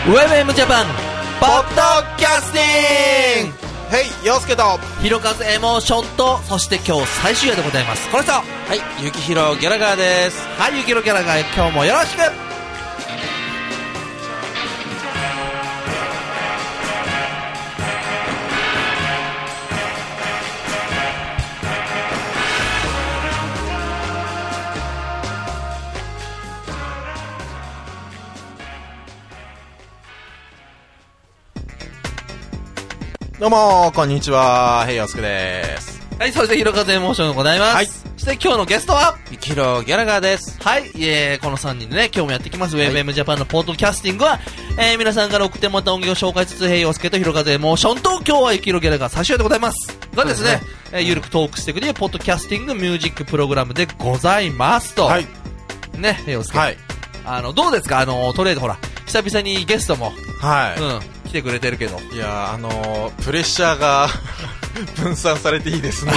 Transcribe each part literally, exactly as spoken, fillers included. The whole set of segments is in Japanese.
ウェブエム ジャパンポッドキャスティング。ヘイ、陽介とひろかずエモーションと、そして今日最終夜でございます。この人、 はい、ゆきひろギャラガーです。 はい、ゆきひろギャラガー、今日もよろしく。 どうもこんにちは、ヘイ、陽介です。 はい、そしてひろかずエモーションでございます。はい、そして今日のゲストはゆきひろギャラガーです。 はい、えー、このさんにんでね、今日もやっていきます、はい、ウェブエム ジャパンのポッドキャスティングは、えー、皆さんから送ってもらった音源を紹介しつつ、ヘイ、陽介とひろかずエモーションと、今日はゆきひろギャラガー最終夜でございますがですね、えー、ゆるくトークしていくね、ポッドキャスティングミュージックプログラムでございますと。はい、ね、ヘイ、陽介、はい、あのどうですか、あのとりあえずほら久々にゲストも、はい、うん、来てくれてるけど、 いや、あのー、プレッシャーが分散されていいですね。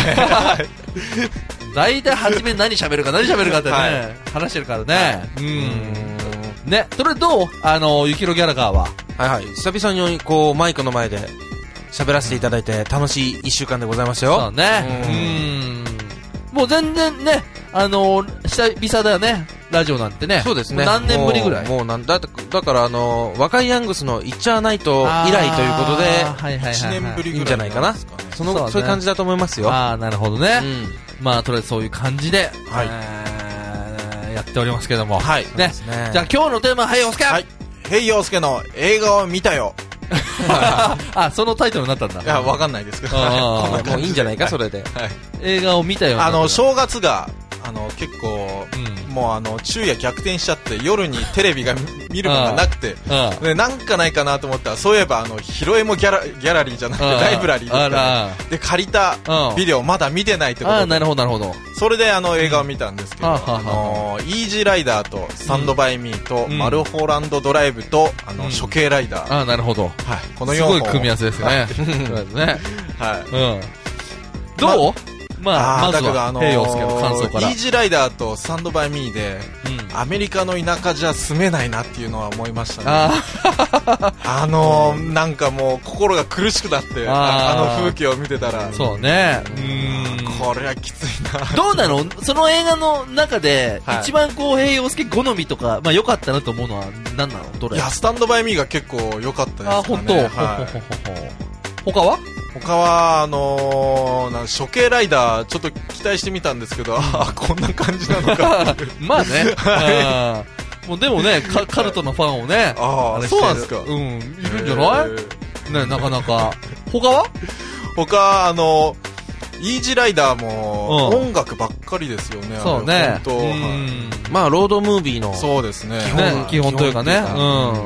大体初め何喋るか何喋るかってね、はい、話してるからね、はい、うーんね、それどう、あのゆきひろギャラガーは。 はいはい、久々にこうマイクの前で喋らせていただいて楽しいいっしゅうかんでございましたよ。 そうね、うーん、もう全然ね、あのー、久々だよね、ラジオなんてね。 そうですね、 何年ぶりぐらい。 もう、もうなんだ、だからあのー、若いヤングスのイッチャーナイト以来ということで、はいはいはいはい、いちねんぶりぐらいいいんじゃないかな、その、そうね、そういう感じだと思いますよ。 ああ、なるほどね、うん、まあとりあえずそういう感じで、はい、えー、やっておりますけども、はい、ね、ね、じゃあ今日のテーマは、はい、陽介、はい、 ヘイ、陽介の映画を見たよ。 あ、そのタイトルになったんだ。 いや、わかんないですけど、 もういいんじゃないか、それで、はい、 映画を見たよ。 あの正月があの結構、うん、もうあの昼夜逆転しちゃって、夜にテレビが見るのがなくて、でなんかないかなと思ったら、そういえばあのヒロエモギャラ、ギャラリーじゃなくてライブラリーですからね、で借りたビデオまだ見てないってことで、 あ、なるほどなるほど、 それであの映画を見たんですけど、あのイージーライダーとスタンドバイミーと、うん、マルホランドドライブとあの、うん、処刑ライダー、 あ、なるほど、はい、 このよんほんすごい組み合わせですよね。ね、はい、うん、どう、まあ、まずはヘイ陽介の感想から。 イージーライダーとスタンドバイミーで、うん、アメリカの田舎じゃ住めないなっていうのは思いましたね。あ, あのー、なんかもう心が苦しくなって、 あ, あの風景を見てたら、 そうね、うーん、 これはきついな。 どうなの、その映画の中で、はい、一番こうヘイ陽介好みとか、まあ良かったなと思うのは何なの、どれ。 いや、スタンドバイミーが結構良かったですかね。 あ、本当、はい、ほほほほ他は他はあのー、なん処刑ライダーちょっと期待してみたんですけど、あ、こんな感じなのか。 まあね、はい、もうでもね、カ, カルトのファンをね、 ああ、そうなんですか、 うん、いるんじゃないね、なかなか。他は他あのイージーライダーも音楽ばっかりですよね、うん、 そうね、 本当、はい、 まあロードムービーの、 そうですね、 基本、ね、基本というかね、うん、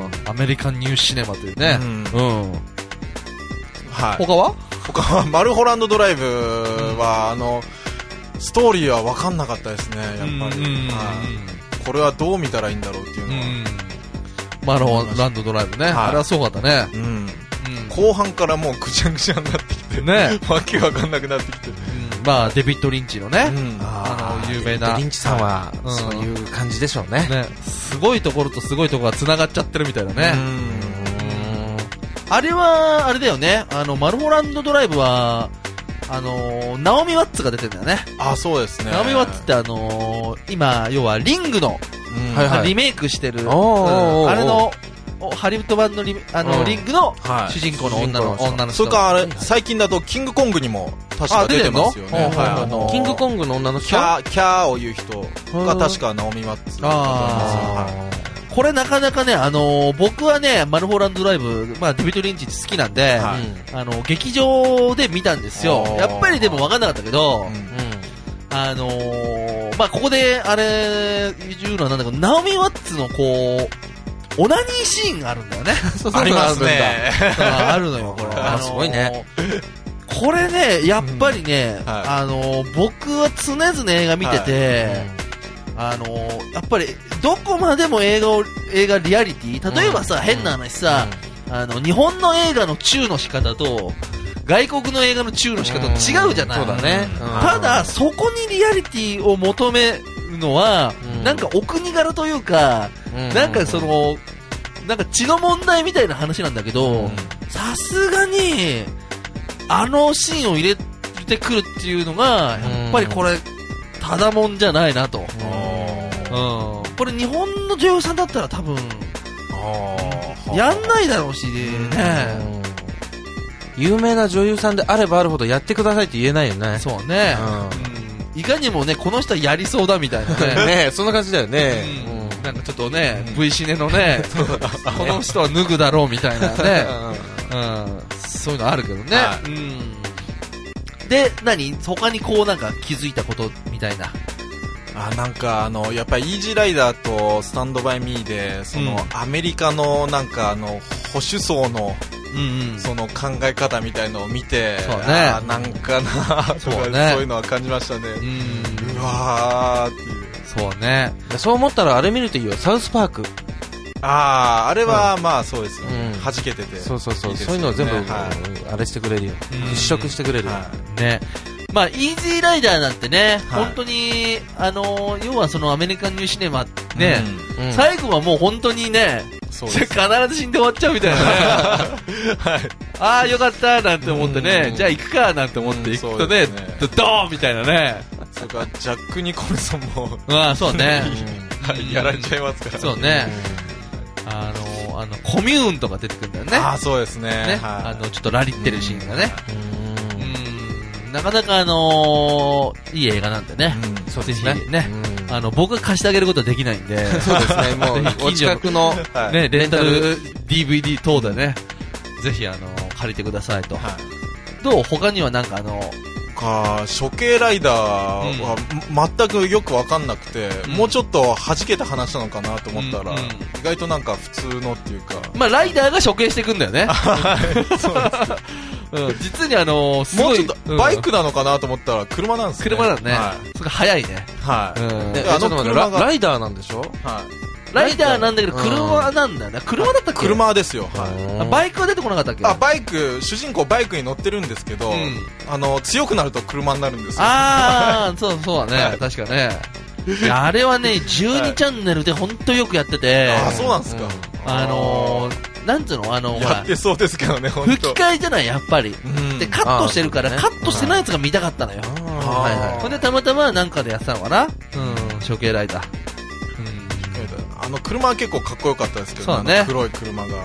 アメリカンニューシネマというね、うん、うん、はい、他は他はマルホランドドライブは、うん、あのストーリーは分かんなかったですね、やっぱり、うん、はい、これはどう見たらいいんだろうっていうのは、うん、 マルホランドドライブね、はい、あれはすごかったね、うん、うん、 後半からもうぐちゃぐちゃになってきて、ね、わけわかんなくなってきて、うん、 まあデビッド・リンチのね、うん、あの有名なデビッド・リンチさんは、うん、そういう感じでしょうね、ね、 すごいところとすごいところがつながっちゃってるみたいなね、うん、あれはあれだよね、あのマルホランドドライブはあのー、ナオミ・ワッツが出てるんだよね。 あ、そうですね。 ナオミ・ワッツってあのー、今要はリングの、うん、はいはい、リメイクしてる、うん、あれのハリウッド版のリ、あの、うん、リングの主人公の女の、はい、女の人。 それからあれ最近だとキングコングにも確か出てますよね。はい、 あのー、キングコングの女の人、 キャーキャーを言う人が確かナオミ・ワッツだと思います。はい、 これなかなかね、あのー、僕はね、マルホランドドライブ、まあ、デビッド・リンチ好きなんで、はい、あのー、劇場で見たんですよ。やっぱりでも分かんなかったけど、うんうん、あのー、まあ、ここで、あれ、言うのはなんだけど、ナオミ・ワッツのこう、オナニーシーンがあるんだよね。 そうそう、ありますね。 あるのよ、これ。 あのー、すごいね。 これね、やっぱりね、うん、はい、あのー、僕は常々映画見てて、はい、あのー、やっぱりどこまでも映画を映画リアリティ、例えばさ、うん、変な話さ、うん、あの日本の映画のチューの仕方と外国の映画のチューの仕方と違うじゃない、うん、そうだね、うん、ただそこにリアリティを求めるのは、うん、なんかお国柄というか、うん、なんかそのなんか血の問題みたいな話なんだけど、さすがにあのシーンを入れてくるっていうのがやっぱりこれただもんじゃないなと、うん、これ日本の女優さんだったら多分やんないだろうしね、 有名な女優さんであればあるほどやってくださいって言えないよね。 そうね、うん、いかにもねこの人はやりそうだみたいなねね、そんな感じだよね、 うん、なんかちょっとね、うん、V シネのねこの人は脱ぐだろうみたいなね、うん、そういうのあるけどね、はい、うん、で何他にこうなんか気づいたことみたいな。 あ、なんかあのやっぱりイージーライダーとスタンドバイミーでその、うん、アメリカのなんかあの保守層のうんうん、その考え方みたいのを見て、そうね、あなんかなとかそう、ね、そういうのは感じましたね。うん、うわーっていう。 そうね。 そう思ったらあれ見るといいよ、サウスパーク。 ああ、あれは、うん、まあそうですよね、うん、弾けてて。 そうそうそう、いいですよね、そういうのを全部、はい、あれしてくれるよ。払拭してくれるよ。はい、ね。まあ、イージーライダーなんてね、はい、本当に、あのー、要はそのアメリカンニューシネマね、うんうん、最後はもう本当にね、必ず死んで終わっちゃうみたいなね、はい、ああよかったなんて思ってね、じゃあ行くかなんて思って行くとね、ドーンみたいなね。 それからジャック・ニコルソンもああそうねやられちゃいますからね。 そうね、あのあのコミューンとか出てくるんだよね。 ああそうですね、ね、 はい、あのちょっとラリってるシーンがね、うん、なかなかあのー、いい映画なんでね、うん、そうですね、ね、あの僕が貸してあげることはできないんで、 そうですね、もうお近くの、 ね、レンタル ディーブイディー 等でね、ぜひあの借りてくださいと、はい、どう他にはなんかあのか処刑ライダーは、うん、全くよく分かんなくて、うん、もうちょっと弾けた話なのかなと思ったら、うんうん、意外となんか普通のっていうか、 まあライダーが処刑していくんだよねそううん、実にあのー、すごいもうちょっとバイクなのかなと思ったら車なんですね。 車だね、はい、それが速いね、 はい、うん、であの車がライダーなんでしょ、 はい、ライダーなんだけど車なんだよね。車だったっけ？ 車ですよ、はい、バイクは出てこなかったっけ？ あ、バイク、主人公バイクに乗ってるんですけど、うん、あの強くなると車になるんですよ。 ああそうそうだね、はい、確かねいやあれはねじゅうにチャンネルで本当よくやってて、 あ、そうなんですか、うん、 あのー、なんつうの、あのー、 やってそうですけどね、本当吹き替えじゃないやっぱり、うん、でカットしてるから、ね、カットしてないやつが見たかったのよ。はいはい、それでたまたまなんかでやってたのかな、うん、処刑ライダー、 うん、あの車は結構かっこよかったですけど、 そうね、 黒い車が、うん、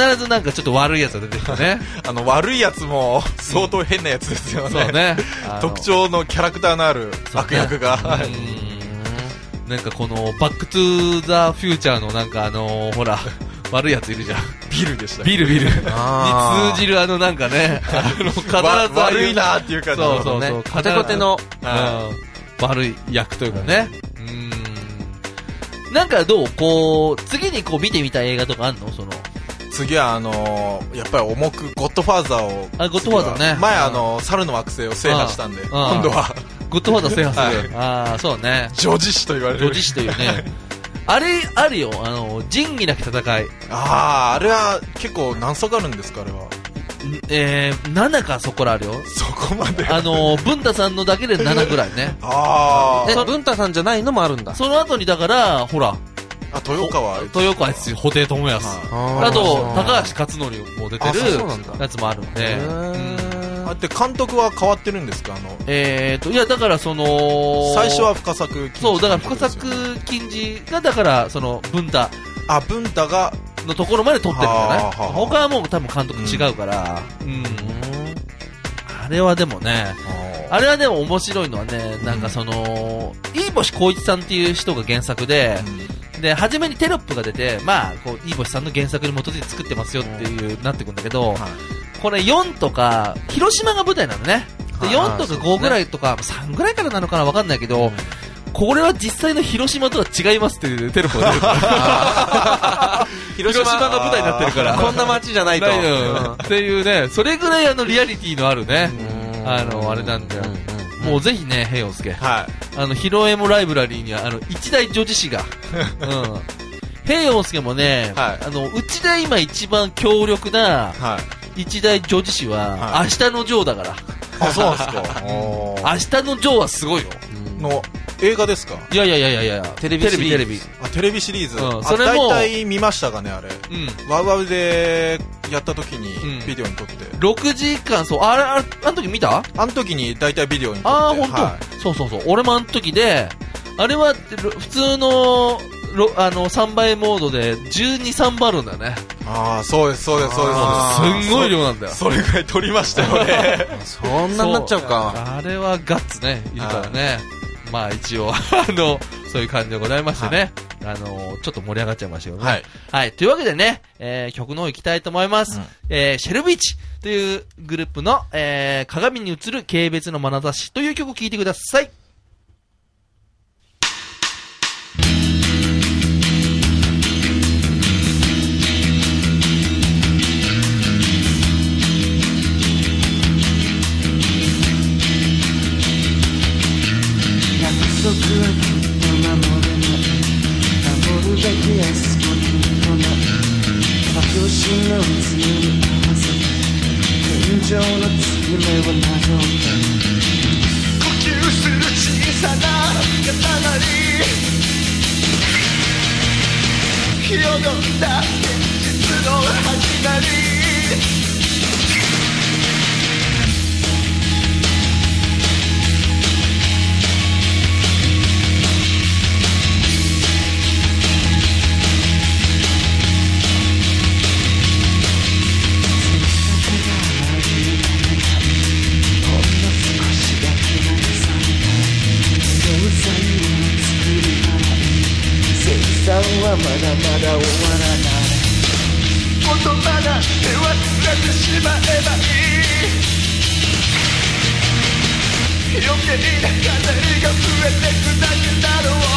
必ずなんかちょっと悪いやつが出てきてねあの悪いやつも相当変なやつですよね、うん、そうね特徴のキャラクターのある悪役が、ね、 うん、なんかこのバックトゥーザフューチャーのなんかあのー、ほら悪いやついるじゃん、 ビルでした、 ビルビルに通じるあのなんかねあの必ず悪いなっていう感じ、 そうそうそう、 コテコテの、 うん、悪い役というかね、うん、なんかどうこう次にこう見てみたい映画とかあんの？その次はあのー、やっぱり重くゴッドファーザーを、 あ、ゴッドファーザーね、 前あのー、猿の惑星を制覇したんで、今度はゴッドファーザー制覇する、はい、ああそうね、 女児誌と言われる、 女児誌というねあれあるよ、あの仁義なき戦い、 あああれは結構何足あるんですか？あれはえー、ななかそこらあるよ、 そこまで、 あの文太さんのだけでななぐらいねああ文太さんじゃないのもあるんだ。 その後にだからほらあ、豊川豊川ですよ、布袋寅泰、あ, あと高橋克典も出てるやつもあるんで、 あって監督は変わってるんですか？あのえーといやだからその最初は深作金次、 そうだから深作金次がだからその文太あ文太がのところまで撮ってるんじゃない？他はもう多分監督違うから、うん、うん、あれはでもね、あれはでも面白いのはね、なんかその飯星浩一さんっていう人が原作で、うん、で初めにテロップが出て、まあこう飯星さんの原作に基づいて作ってますよっていう、うん、なってくんだけど、はい、これよんとか広島が舞台なのね。でよんとかごぐらいとか、ね、さんぐらいからなのかな分かんないけど、うん、これは実際の広島とは違いますっていうテロップが出るから広島が舞台になってるからこんな街じゃないと、 うん、っていうね、それぐらいあのリアリティのあるね、あのあれなんだよ、うん、もうぜひね平洋介、はい、あのヒロエモライブラリーにはあの一大女子誌が、うん平洋介もね、はい、あのうちで今一番強力な一大女子誌は、はい、明日のジョーだから。 あ、そうなんですか。 明日のジョーはすごいよ。 の映画ですか？ いやいやいやいやいや、 テレビシリーズ。 テレビ、テレビ。 あ、テレビシリーズ。 うん、それも。 大体見ましたかね、あれ。うん。ワウワウでやった時に、ビデオに撮って。 うん、ろくじかん、そう、あれ、あれ、あの時見た？ あの時に大体ビデオに撮って。 ああ、ほんと、はい。そうそうそう。俺もあの時で、あれは、普通の、あの、さんばいモードでじゅうに、さんばいあるんだよね。 ああ、そうです、そうです、そうです。 すんごい量なんだよ。 それぐらい撮りましたよね。 そんなになっちゃうか。 あれはガッツね、いるからね。まあ一応、あの、そういう感じでございましてね。はい、あの、ちょっと盛り上がっちゃいましたよね。はい。はい。というわけでね、えー、曲の方行きたいと思います。うん、えー、シェルビーチというグループの、えー、鏡に映る軽蔑の眼差しという曲を聴いてください。 約束はきっと守れない守るだけ安くきっとない両親の罪に合わせて天井の継ぎ目をなぞって呼吸する小さな刀に広がった現実の始まりはまだまだ終わらない言葉なんて忘れてしまえばいい余計な飾りが増えてくだけだろう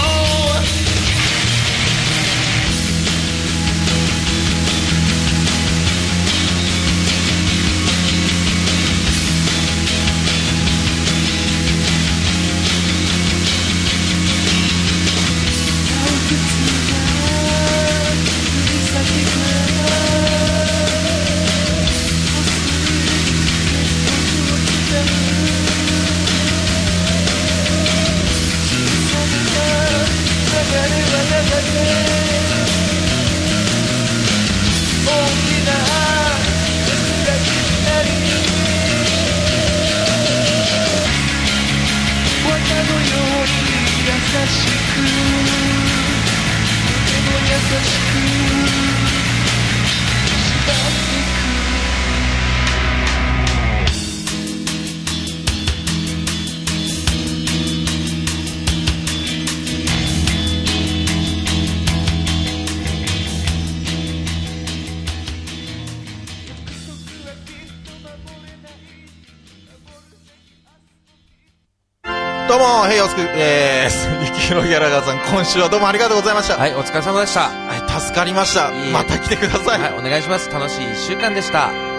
どうも、ヘイオスク、えー、ゆきひろギャラガーさん、今週はどうもありがとうございました。 はい、お疲れ様でした。 はい、助かりました。また来てください。 はい、お願いします。楽しい一週間でした。